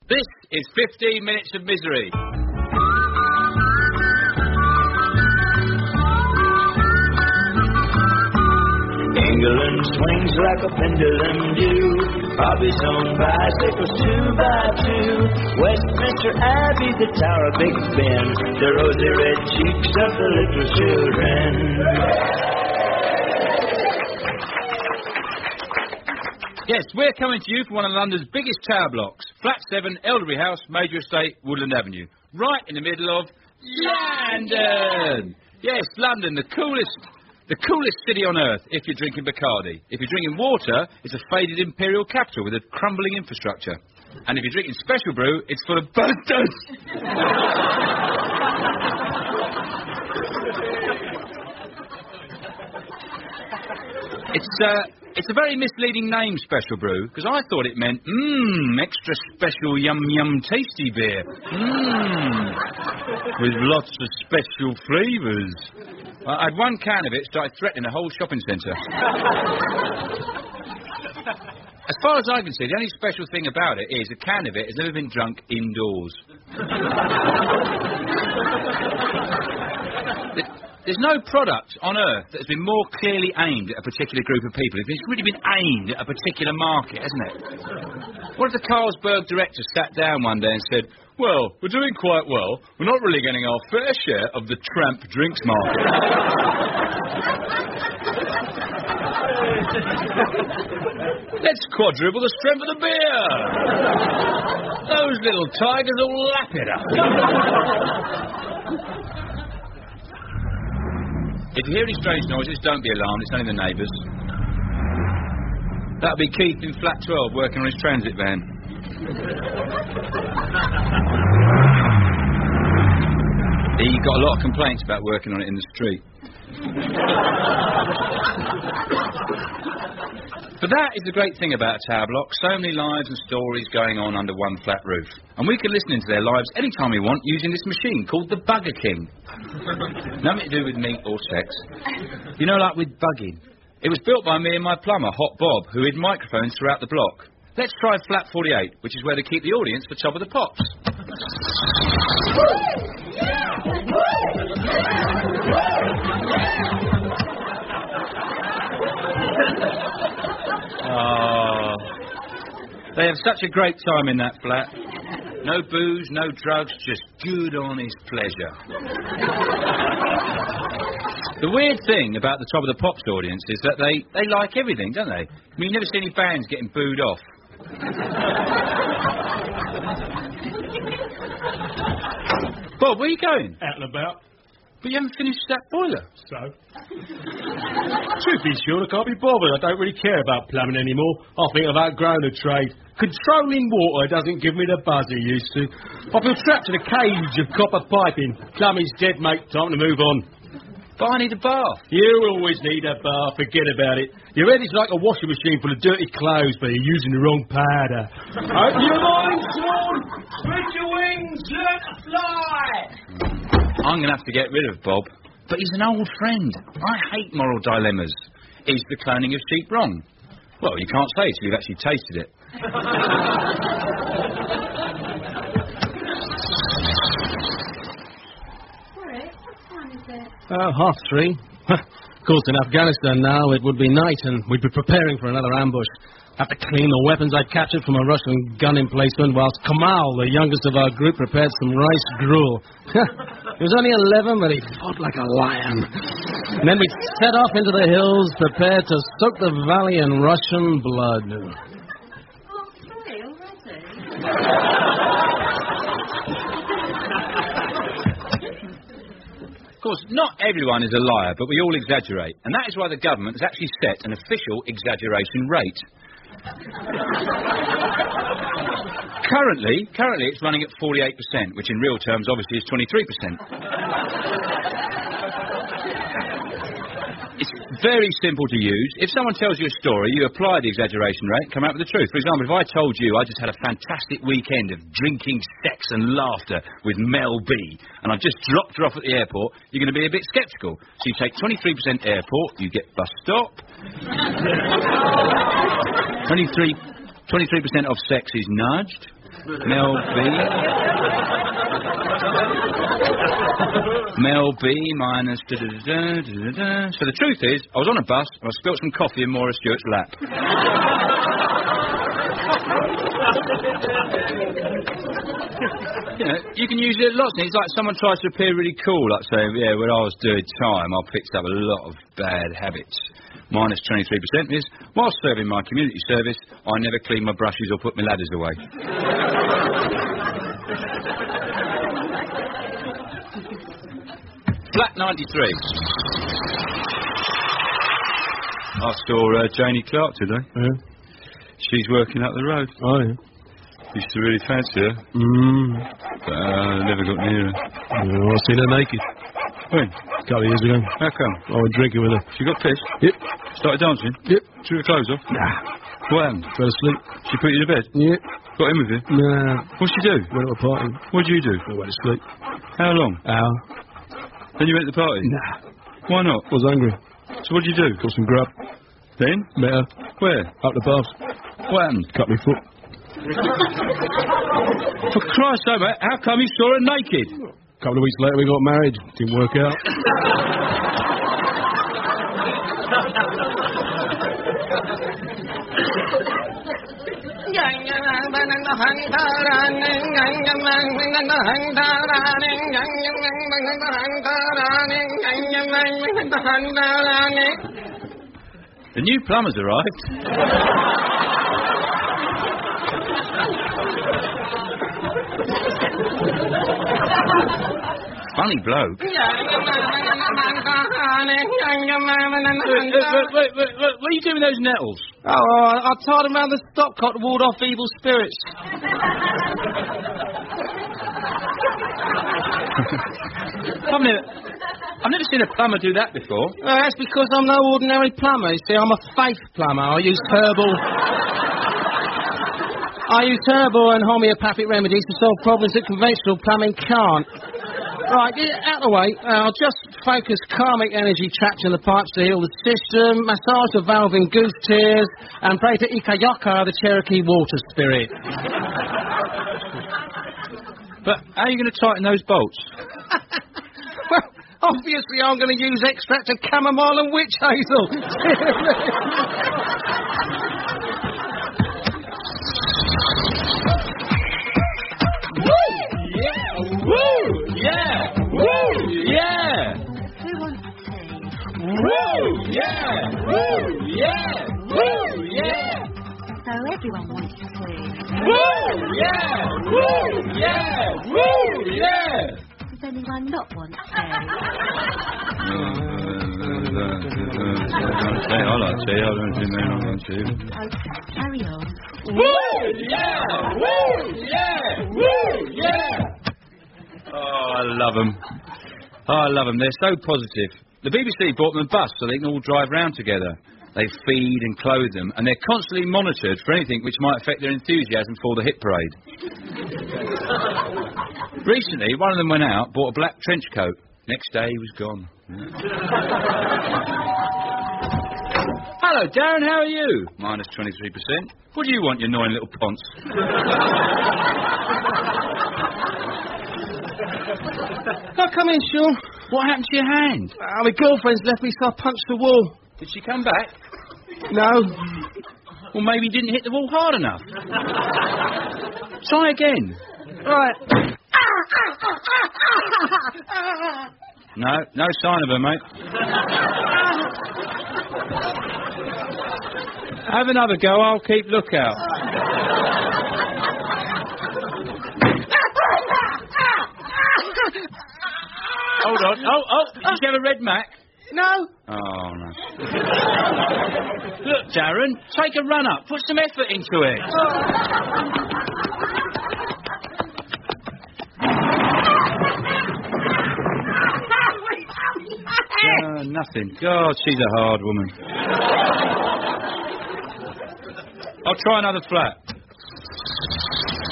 This is 15 Minutes of Misery. England swings like a pendulum do. Bobby's on bicycles 2x2. Westminster Abbey, the Tower of Big Ben, the rosy red cheeks of the little children. Yes, we're coming to you from one of London's biggest tower blocks. Flat 7, Elderbury House, Major Estate, Woodland Avenue. Right in the middle of London! Yes, London, the coolest city on earth if you're drinking Bacardi. If you're drinking water, it's a faded imperial capital with a crumbling infrastructure. And if you're drinking special brew, it's full of bastards. It's a very misleading name, Special Brew, because I thought it meant, extra special yum tasty beer. With lots of special flavours. I had one can of it, started threatening a whole shopping centre. As far as I can see, the only special thing about it is a can of it has never been drunk indoors. There's no product on earth that has been more clearly aimed at a particular group of people. It's really been aimed at a particular market, hasn't it? One of the Carlsberg directors sat down one day and said, well, we're doing quite well. We're not really getting our fair share of the tramp drinks market. Let's quadruple the strength of the beer. Those little tigers will lap it up. If you hear any strange noises, don't be alarmed. It's only the neighbours. That'll be Keith in flat 12 working on his transit van. He got a lot of complaints about working on it in the street. But that is the great thing about a tower block. So many lives and stories going on under one flat roof. And we can listen into their lives anytime we want using this machine called the Bugger King. Nothing to do with meat or sex. You know, like with bugging. It was built by me and my plumber, Hot Bob, who hid microphones throughout the block. Let's try flat 48, which is where they keep the audience for Top of the Pops. Oh, they have such a great time in that flat. No booze, no drugs, just good, honest pleasure. The weird thing about the Top of the Pops audience is that they like everything, don't they? I mean, you never see any bands getting booed off. Bob, where are you going? Out and about. But you haven't finished that boiler. So? Truth be sure, I can't be bothered. I don't really care about plumbing anymore. I think I've outgrown the trade. Controlling water doesn't give me the buzz it used to. I feel trapped in a cage of copper piping. Plumbing's dead, mate. Time to move on. But I need a bath. You always need a bath. Forget about it. Your head is like a washing machine full of dirty clothes, but you're using the wrong powder. Open your mind, Swan! Spread your wings! Learn to fly! I'm going to have to get rid of Bob. But he's an old friend. I hate moral dilemmas. Is the cloning of sheep wrong? Well, you can't say till you've actually tasted it. Warwick, what time is it? 3:30. Of course, in Afghanistan now, it would be night, and we'd be preparing for another ambush. Have to clean the weapons I'd captured from a Russian gun emplacement, whilst Kamal, the youngest of our group, prepared some rice gruel. He was only 11, but he fought like a lion. And then we'd set off into the hills, prepared to soak the valley in Russian blood. 3 already? Of course, not everyone is a liar, but we all exaggerate. And that is why the government has actually set an official exaggeration rate. Currently it's running at 48%, which in real terms obviously is 23%. It's very simple to use. If someone tells you a story, you apply the exaggeration rate and come out with the truth. For example, if I told you I just had a fantastic weekend of drinking, sex and laughter with Mel B, and I've just dropped her off at the airport, you're going to be a bit sceptical. So you take 23% airport, you get bus stop. 23% of sex is nudged. Mel B minus da-da-da-da-da-da. So the truth is, I was on a bus and I spilt some coffee in Maura Stewart's lap. You know, you can use it lots. It's like someone tries to appear really cool, like saying, yeah, when I was doing time, I picked up a lot of bad habits. Minus 23% is, whilst serving my community service, I never clean my brushes or put my ladders away. Flat 93. I saw Janie Clark today. Yeah. She's working up the road. Oh, yeah. Used to really fancy her. But never got near her. I seen her naked. When? A couple of years ago. How come? I went drinking with her. She got pissed? Yep. Started dancing? Yep. Took her clothes off? Nah. What happened? Fell asleep. She put you to bed? Yep. Got in with you? Nah. What'd she do? Went to a party. What'd you do? I went to sleep. How long? Hour. Then you went to the party? Nah. Why not? I was hungry. So what'd you do? Got some grub. Then? Met her. Where? Up the baths. What happened? Cut me foot. For Christ's sake, mate, how come you saw her naked? A couple of weeks later we got married. Didn't work out. The new plumber's arrived. Funny bloke. Wait, what are you doing with those nettles? Oh, I tied them around the stopcock to ward off evil spirits. I've never seen a plumber do that before. That's because I'm no ordinary plumber. You see, I'm a faith plumber. I use herbal and homeopathic remedies to solve problems that conventional plumbing can't. Right, get out of the way. I'll just focus karmic energy trapped in the pipes to heal the system, massage the valve in goose tears, and pray to Ikayoka, the Cherokee water spirit. But how are you going to tighten those bolts? Well, obviously I'm going to use extract of chamomile and witch hazel. Woo! Yeah! Woo! Yeah! Who wants tea? Woo! Yeah! Woo! Yeah! Woo! Yeah! So everyone wants tea. Woo! Yeah! Woo! Yeah! Woo! Yeah! Does anyone not want tea? I like tea. I don't think they don't want tea. Okay, carry on. Woo! Yeah! Woo! Yeah! Woo! Yeah! Oh, I love them. They're so positive. The BBC bought them a bus so they can all drive round together. They feed and clothe them, and they're constantly monitored for anything which might affect their enthusiasm for the hit parade. Recently, one of them went out, bought a black trench coat. Next day, he was gone. Hello, Darren, how are you? Minus 23%. What do you want, you annoying little ponce? Oh, come in, Sean. What happened to your hand? My girlfriend's left me, so I punched the wall. Did she come back? No. Well, maybe you didn't hit the wall hard enough. Try again. Right. No sign of her, mate. Have another go, I'll keep lookout. Hold on. Oh, did you have a red Mac? No. Oh, no. Look, Darren, take a run up. Put some effort into it. Nothing. God, she's a hard woman. I'll try another flat.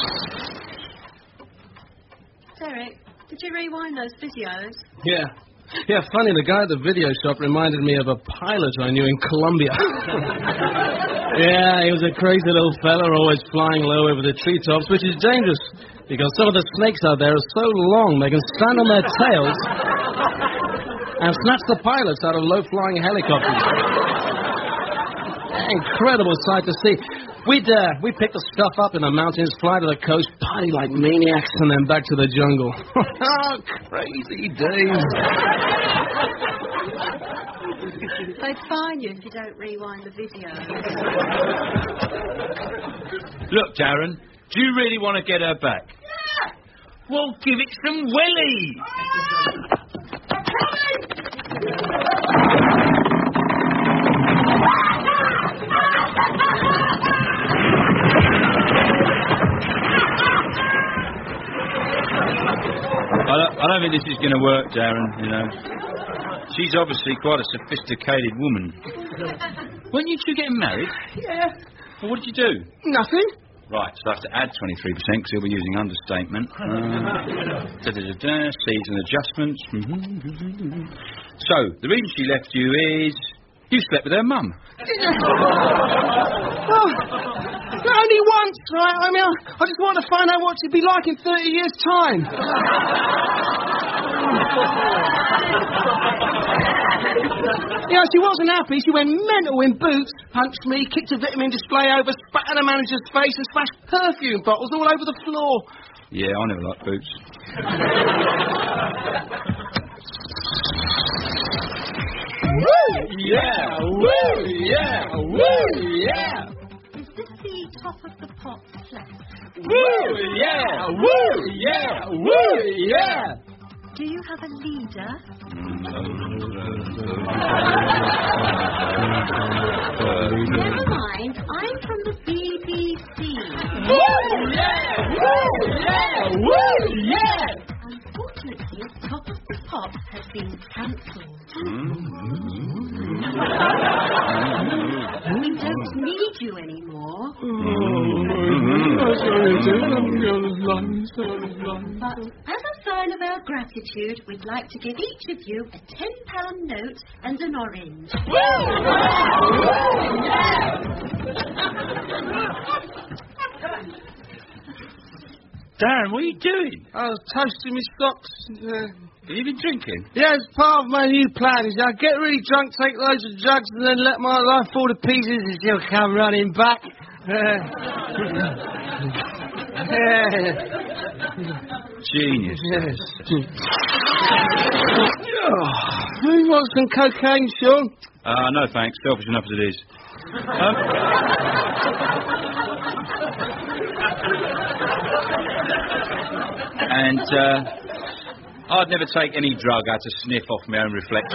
Derek, did you rewind those videos? Yeah. Yeah, funny, the guy at the video shop reminded me of a pilot I knew in Colombia. Yeah, he was a crazy little fella, always flying low over the treetops, which is dangerous, because some of the snakes out there are so long they can stand on their tails and snatch the pilots out of low-flying helicopters. Incredible sight to see. We'd pick the stuff up in the mountains, fly to the coast, party like maniacs, and then back to the jungle. Crazy days. They'd fine you if you don't rewind the video. Look, Darren, do you really want to get her back? Yeah. Well, give it some welly. I don't think this is going to work, Darren, you know. She's obviously quite a sophisticated woman. Weren't you two getting married? Yeah. Well, what did you do? Nothing. Right, so I have to add 23% because he'll be using understatement. Season adjustments. So, the reason she left you is you slept with her mum. Only once, right? I mean, I just wanted to find out what she'd be like in 30 years' time. Yeah, she wasn't happy. She went mental in boots, punched me, kicked a vitamin display over, spat in the manager's face and smashed perfume bottles all over the floor. Yeah, I never liked boots. Woo! Yeah! Woo! Yeah! Woo! Yeah! Is this the top of the pot flat? Woo! Yeah! Woo! Yeah! Woo! Yeah! Do you have a leader? Never mind, I'm from the BBC. Woo! Yeah! Woo! Yeah! Woo! Yeah! Unfortunately, Top of the Pops has been cancelled. We don't need you anymore. But as a sign of our gratitude, we'd like to give each of you a £10 note and an orange. Darren, what are you doing? I was toasting my stocks. Have you been drinking? Yeah, it's part of my new plan. Is I get really drunk, take loads of drugs, and then let my life fall to pieces, and she'll come running back. Genius. Yes. You want some cocaine, Sean? No, thanks. Selfish enough as it is. And I'd never take any drug I had to sniff off my own reflection.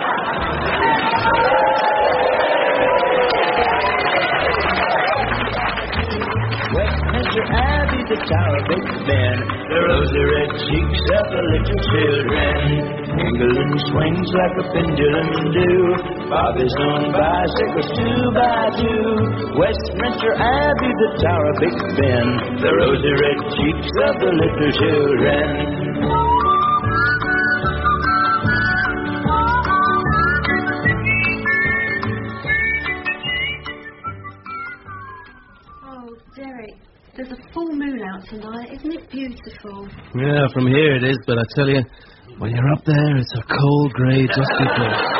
Westminster Abbey, the Tower, Big Ben, the rosy red cheeks of the little children. England swings like a pendulum do. Bobby's on bicycles 2x2. Westminster Abbey, the Tower, Big Ben, the rosy red cheeks of the little children. There's a full moon out tonight. Isn't it beautiful? Yeah, from here it is, but I tell you, when you're up there, it's a cold, grey, dusty place.